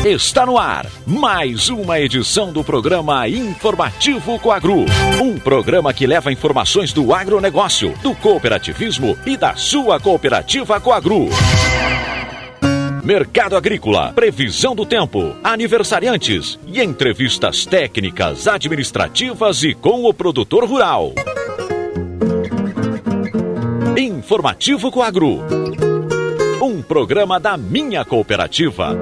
Está no ar mais uma edição do programa Informativo Coagru. Um programa que leva informações do agronegócio, do cooperativismo e da sua cooperativa Coagru. Mercado agrícola, previsão do tempo, aniversariantes e entrevistas técnicas, administrativas e com o produtor rural. Informativo Coagru. Um programa da minha cooperativa.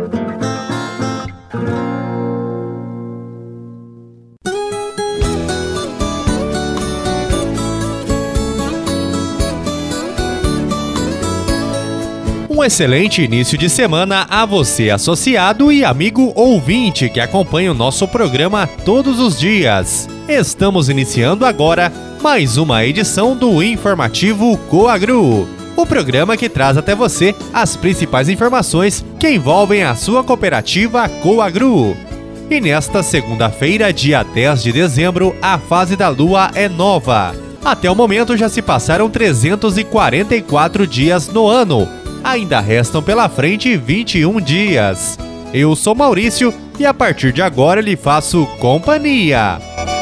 Um excelente início de semana a você, associado e amigo ouvinte que acompanha o nosso programa todos os dias. Estamos iniciando agora mais uma edição do Informativo Coagru, o programa que traz até você as principais informações que envolvem a sua cooperativa Coagru. E nesta segunda-feira, dia 10 de dezembro, a fase da lua é nova. Até o momento já se passaram 344 dias no ano. Ainda restam pela frente 21 dias. Eu sou Maurício e a partir de agora lhe faço companhia.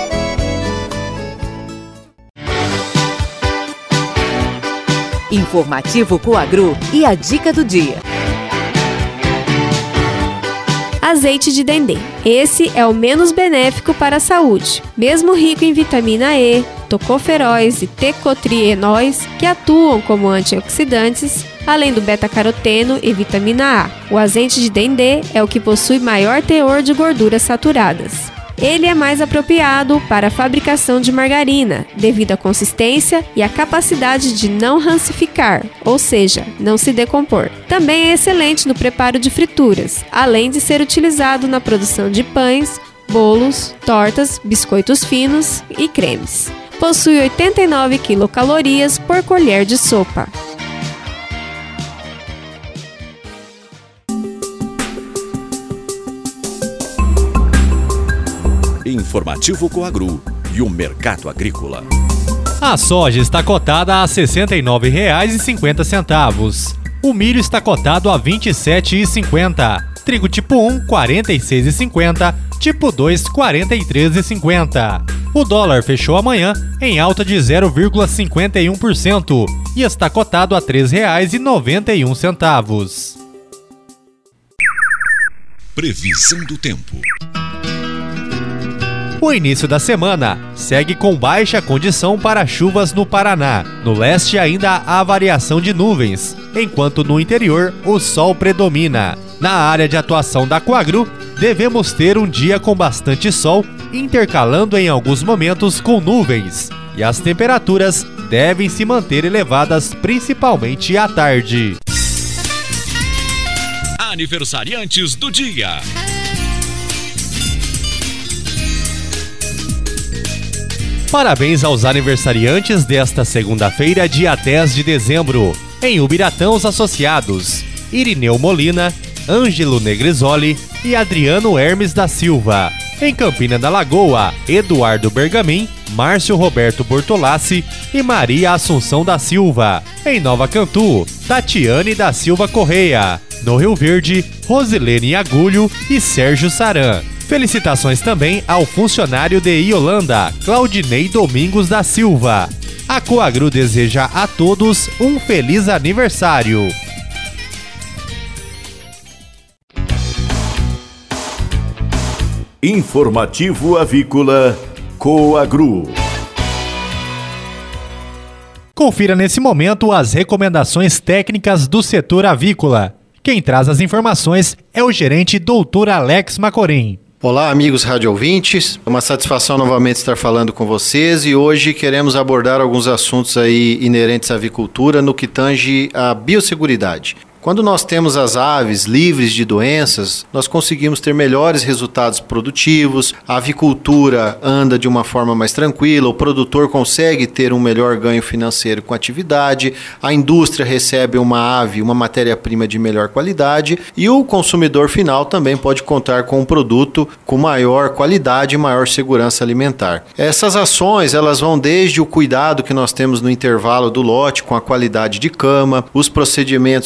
Informativo Coagru e a dica do dia. Azeite de dendê. Esse é o menos benéfico para a saúde, mesmo rico em vitamina E, tocoferóis e tecotrienóis, que atuam como antioxidantes, além do beta-caroteno e vitamina A. O azeite de dendê é o que possui maior teor de gorduras saturadas. Ele é mais apropriado para a fabricação de margarina, devido à consistência e à capacidade de não rancificar, ou seja, não se decompor. Também é excelente no preparo de frituras, além de ser utilizado na produção de pães, bolos, tortas, biscoitos finos e cremes. Possui 89 quilocalorias por colher de sopa. Informativo Coagru e o mercado agrícola. A soja está cotada a R$ 69,50. O milho está cotado a R$ 27,50. Trigo tipo 1, R$ 46,50. Tipo 2, R$ 43,50. O dólar fechou amanhã em alta de 0,51% e está cotado a R$ 3,91. Previsão do tempo. O início da semana segue com baixa condição para chuvas no Paraná. No leste ainda há variação de nuvens, enquanto no interior o sol predomina. Na área de atuação da Coagru, devemos ter um dia com bastante sol, intercalando em alguns momentos com nuvens. E as temperaturas devem se manter elevadas, principalmente à tarde. Aniversariantes do dia. Parabéns aos aniversariantes desta segunda-feira, dia 10 de dezembro. Em Ubiratã, os associados Irineu Molina, Ângelo Negrisoli e Adriano Hermes da Silva. Em Campina da Lagoa, Eduardo Bergamin, Márcio Roberto Bortolassi e Maria Assunção da Silva. Em Nova Cantu, Tatiane da Silva Correia. No Rio Verde, Rosilene Agulho e Sérgio Saran. Felicitações também ao funcionário de Iolanda, Claudinei Domingos da Silva. A Coagru deseja a todos um feliz aniversário. Informativo Avícola Coagru. Confira nesse momento as recomendações técnicas do setor avícola. Quem traz as informações é o gerente Dr. Alex Macorim. Olá, amigos radioouvintes. É uma satisfação novamente estar falando com vocês e hoje queremos abordar alguns assuntos aí inerentes à avicultura no que tange à biosseguridade. Quando nós temos as aves livres de doenças, nós conseguimos ter melhores resultados produtivos, a avicultura anda de uma forma mais tranquila, o produtor consegue ter um melhor ganho financeiro com a atividade, a indústria recebe uma ave, uma matéria-prima de melhor qualidade e o consumidor final também pode contar com um produto com maior qualidade e maior segurança alimentar. Essas ações, elas vão desde o cuidado que nós temos no intervalo do lote com a qualidade de cama, os procedimentos de limpeza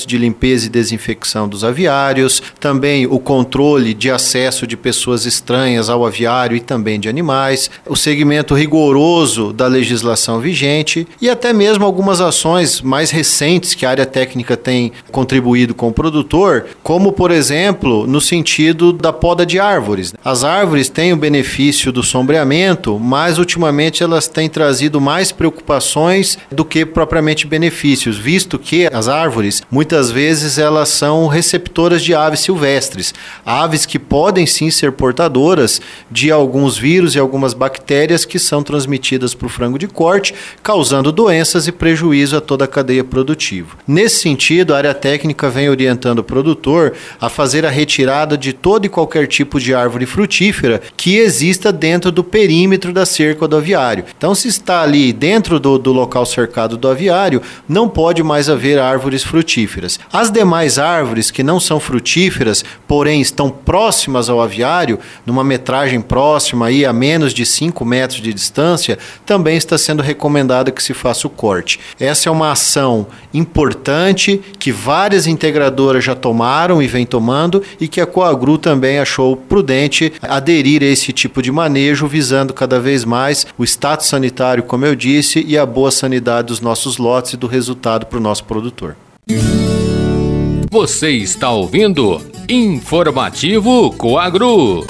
limpeza e desinfecção dos aviários, também o controle de acesso de pessoas estranhas ao aviário e também de animais, o segmento rigoroso da legislação vigente e até mesmo algumas ações mais recentes que a área técnica tem contribuído com o produtor, como, por exemplo, no sentido da poda de árvores. As árvores têm o benefício do sombreamento, mas ultimamente elas têm trazido mais preocupações do que propriamente benefícios, visto que as árvores, muitas vezes, elas são receptoras de aves silvestres, aves que podem sim ser portadoras de alguns vírus e algumas bactérias que são transmitidas para o frango de corte, causando doenças e prejuízo a toda a cadeia produtiva. Nesse sentido, a área técnica vem orientando o produtor a fazer a retirada de todo e qualquer tipo de árvore frutífera que exista dentro do perímetro da cerca do aviário. Então, se está ali dentro do local cercado do aviário, não pode mais haver árvores frutíferas. As demais árvores que não são frutíferas, porém estão próximas ao aviário, numa metragem próxima aí a menos de 5 metros de distância, também está sendo recomendado que se faça o corte. Essa é uma ação importante que várias integradoras já tomaram e vem tomando e que a Coagru também achou prudente aderir a esse tipo de manejo, visando cada vez mais o status sanitário, como eu disse, e a boa sanidade dos nossos lotes e do resultado para o nosso produtor. Você está ouvindo Informativo Coagru.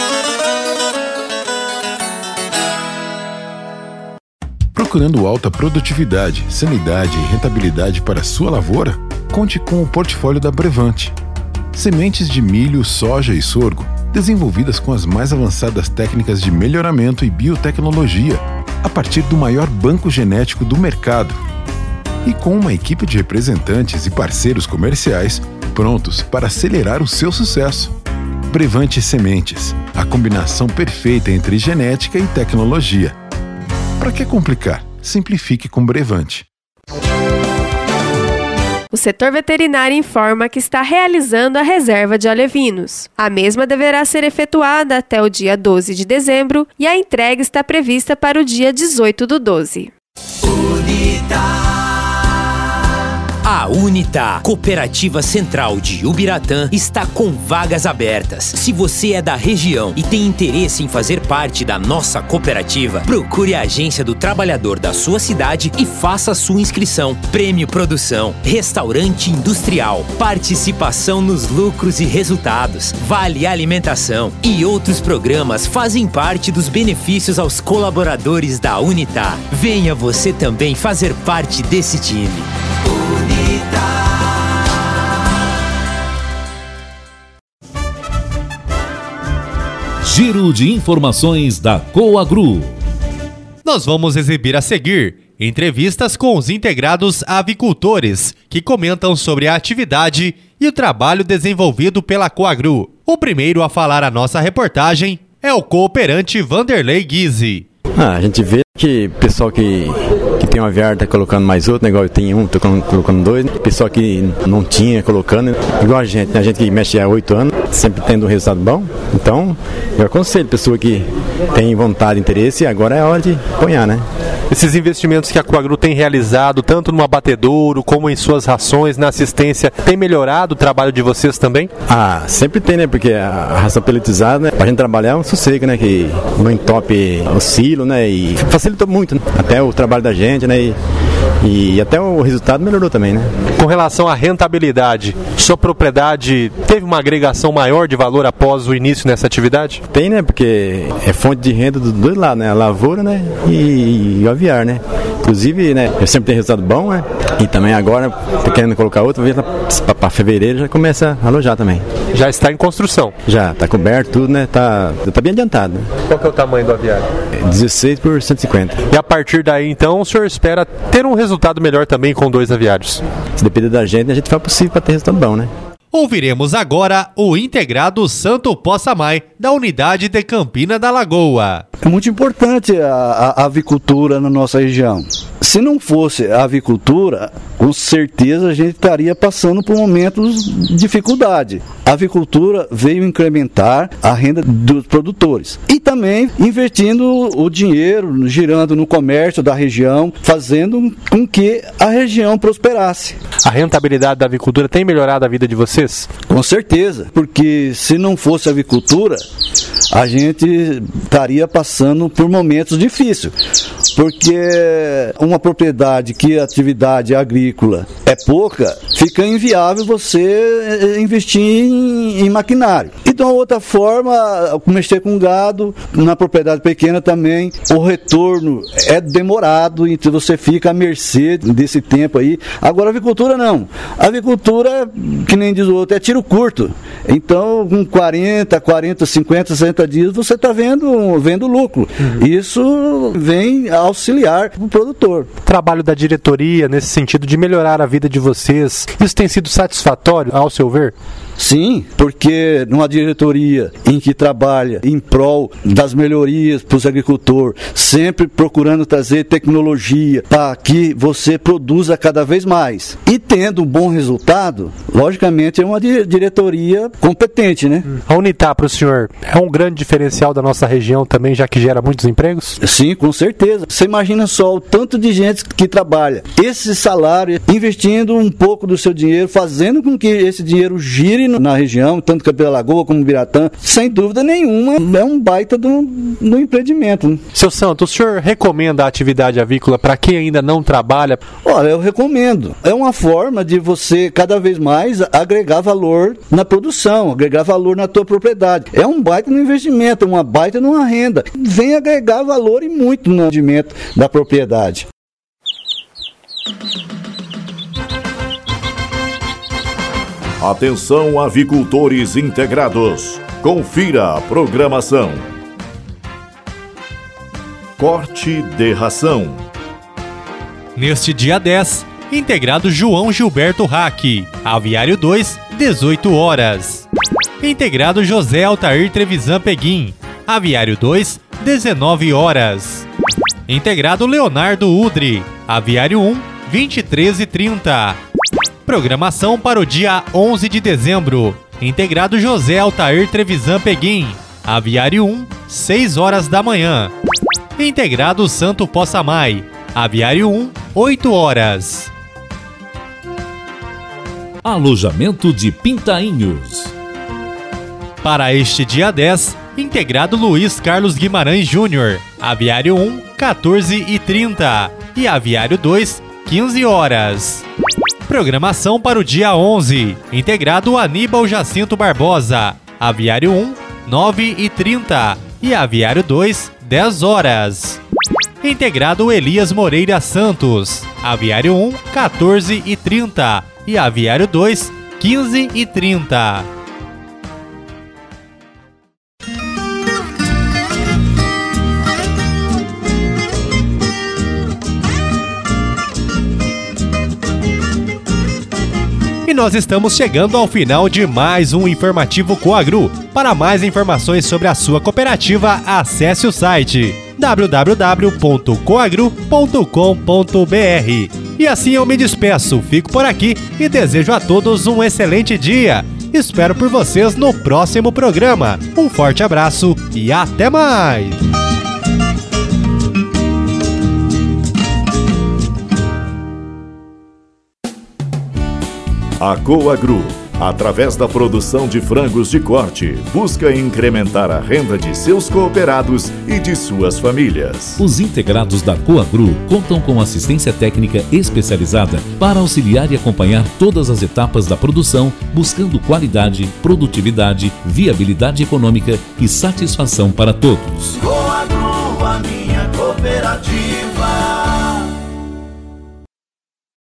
Procurando alta produtividade, sanidade e rentabilidade para a sua lavoura? Conte com o portfólio da Brevante. Sementes de milho, soja e sorgo, desenvolvidas com as mais avançadas técnicas de melhoramento e biotecnologia, a partir do maior banco genético do mercado. E com uma equipe de representantes e parceiros comerciais prontos para acelerar o seu sucesso. Brevante Sementes, a combinação perfeita entre genética e tecnologia. Para que complicar? Simplifique com Brevante. O setor veterinário informa que está realizando a reserva de alevinos. A mesma deverá ser efetuada até o dia 12 de dezembro e a entrega está prevista para o dia 18/12. A Unita, Cooperativa Central de Ubiratã, está com vagas abertas. Se você é da região e tem interesse em fazer parte da nossa cooperativa, procure a Agência do Trabalhador da sua cidade e faça a sua inscrição. Prêmio Produção, Restaurante Industrial, participação nos lucros e resultados, Vale Alimentação e outros programas fazem parte dos benefícios aos colaboradores da Unita. Venha você também fazer parte desse time. Giro de informações da Coagru. Nós vamos exibir a seguir entrevistas com os integrados avicultores que comentam sobre a atividade e o trabalho desenvolvido pela Coagru. O primeiro a falar a nossa reportagem é o cooperante Vanderlei Guise. A gente vê que o pessoal que tem um aviário está colocando mais outro, né? Igual eu tenho um, estou colocando dois. O pessoal que não tinha, colocando, igual a gente que mexe há 8 anos, sempre tendo um resultado bom. Então, eu aconselho a pessoa que tem vontade e interesse, agora é a hora de apoiar, né? Esses investimentos que a Coagru tem realizado, tanto no abatedouro como em suas rações, na assistência, tem melhorado o trabalho de vocês também? Sempre tem, né? Porque a ração pelletizada, né? Pra gente trabalhar é um sossego, né? Que não entope o silo, né? E facilitou muito, né? Até o trabalho da gente, né? E até o resultado melhorou também, né? Com relação à rentabilidade, sua propriedade teve uma agregação maior de valor após o início nessa atividade? Tem, né? Porque é fonte de renda dos dois lados, né? A lavoura, né? E o aviar, né? Inclusive, né? Eu sempre tenho resultado bom, né? E também agora, tô querendo colocar outro, para fevereiro já começa a alojar também. Já está em construção? Já, tá coberto tudo, né? Tá bem adiantado. Né? Qual que é o tamanho do aviário? 16 por 150. E a partir daí, então, o senhor espera ter um resultado melhor também com 2 aviários? Se depender da gente, a gente faz o possível para ter resultado bom, né? Ouviremos agora o integrado Santo Possamay, da unidade de Campina da Lagoa. É muito importante a avicultura na nossa região. Se não fosse a avicultura, com certeza a gente estaria passando por momentos de dificuldade. A avicultura veio incrementar a renda dos produtores e também investindo o dinheiro, girando no comércio da região, fazendo com que a região prosperasse. A rentabilidade da avicultura tem melhorado a vida de vocês? Com certeza, porque se não fosse a avicultura, a gente estaria passando por momentos difíceis, porque uma propriedade que a atividade agrícola é pouca, fica inviável você investir em maquinário. Então, outra forma, mexer com gado, na propriedade pequena também, o retorno é demorado, então você fica à mercê desse tempo aí. Agora, a avicultura não. A avicultura, que nem diz o outro, é tiro curto. Então, com 40, 50, 60 dias, você está vendo lucro. Isso vem auxiliar o produtor. O trabalho da diretoria, nesse sentido de melhorar a vida de vocês, isso tem sido satisfatório, ao seu ver? Sim, porque numa diretoria em que trabalha em prol das melhorias para os agricultores, sempre procurando trazer tecnologia para que você produza cada vez mais e tendo um bom resultado, logicamente é uma diretoria competente, né? A Unitá, para o senhor, é um grande diferencial da nossa região também, já que gera muitos empregos? Sim, com certeza. Você imagina só o tanto de gente que trabalha, esse salário, investindo um pouco do seu dinheiro, fazendo com que esse dinheiro gire na região, tanto Campina Lagoa como Ubiratã, sem dúvida nenhuma, é um baita do empreendimento. Né? Seu Santo, o senhor recomenda a atividade avícola para quem ainda não trabalha? Olha, eu recomendo. É uma forma de você cada vez mais agregar valor na produção, agregar valor na tua propriedade. É um baita no investimento, uma baita numa renda. Vem agregar valor e muito no rendimento da propriedade. Atenção, avicultores integrados. Confira a programação. Corte de ração. Neste dia 10, integrado João Gilberto Rack, Aviário 2, 18 horas. Integrado José Altair Trevisan Peguim, Aviário 2, 19 horas. Integrado Leonardo Udri, Aviário 1, 23h30. Programação para o dia 11 de dezembro. Integrado José Altair Trevisan Peguim, Aviário 1, 6 horas da manhã. Integrado Santo Possamay, Aviário 1, 8 horas. Alojamento de Pintainhos. Para este dia 10, integrado Luiz Carlos Guimarães Júnior, Aviário 1, 14h30 e Aviário 2, 15 horas. Programação para o dia 11, integrado Aníbal Jacinto Barbosa, Aviário 1, 9h30 e Aviário 2, 10 horas. Integrado Elias Moreira Santos, Aviário 1, 14h30 e Aviário 2, 15h30. E nós estamos chegando ao final de mais um Informativo Coagro. Para mais informações sobre a sua cooperativa, acesse o site www.coagro.com.br. E assim eu me despeço, fico por aqui e desejo a todos um excelente dia. Espero por vocês no próximo programa. Um forte abraço e até mais! A Coagro, através da produção de frangos de corte, busca incrementar a renda de seus cooperados e de suas famílias. Os integrados da Coagro contam com assistência técnica especializada para auxiliar e acompanhar todas as etapas da produção, buscando qualidade, produtividade, viabilidade econômica e satisfação para todos. Coagro, a minha cooperativa.